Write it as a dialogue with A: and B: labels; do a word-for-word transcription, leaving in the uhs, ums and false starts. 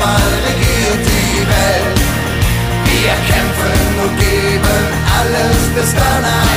A: Fußball regiert die Welt. Wir kämpfen und geben alles bis danach.